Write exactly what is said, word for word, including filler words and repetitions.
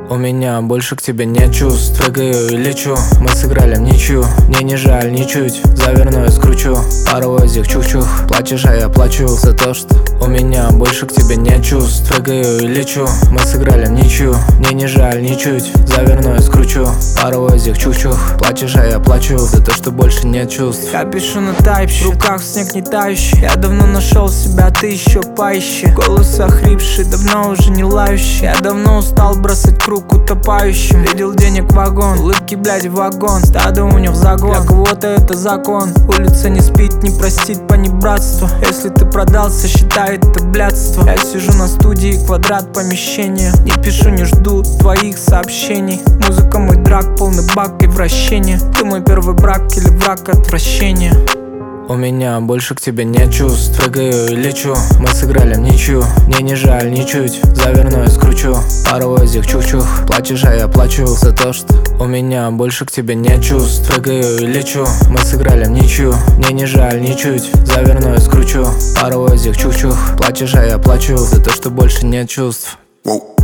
У меня больше к тебе нет чувств. Прыгаю и лечу, мы сыграли в ничью. Мне не жаль ничуть, заверну и скручу паровозик чух-чух. Плачешь, а я плачу за то, что у меня больше к тебе нет чувств. Прыгаю и лечу, мы сыграли в ничью. Мне не жаль ничуть, заверну и скручу паровозик чух-чух. Плачешь, а я плачу за то, что больше нет чувств. Я пишу на тайпе, в руках снег не тающий. Я давно нашел себя, ты еще поищи. Голос охрипший, давно уже не лающий. Я давно устал бросать круг утопающим. Видел денег вагон, улыбки, блядь, в вагон. Стадо у них загон, для кого-то это закон. Улица не спит, не простит понебратство. Если ты продался, считай это блядство. Я сижу на студии, квадрат помещения. Не пишу, не жду твоих сообщений. Музыка мой драк, полный бак и вращение. Ты мой первый брак или враг отвращения. У меня больше к тебе нет чувств. Прыгаю и лечу, мы сыграли в ничью. Мне не жаль ничуть, заверну и скручу паровозик чух-чух. Плачешь, а я плачу за то, что у меня больше к тебе нет чувств. Прыгаю и лечу, мы сыграли в ничью. Мне не жаль ничуть, заверну и скручу паровозик чух-чух. Плачешь, а я плачу за то, что больше нет чувств. Whoa.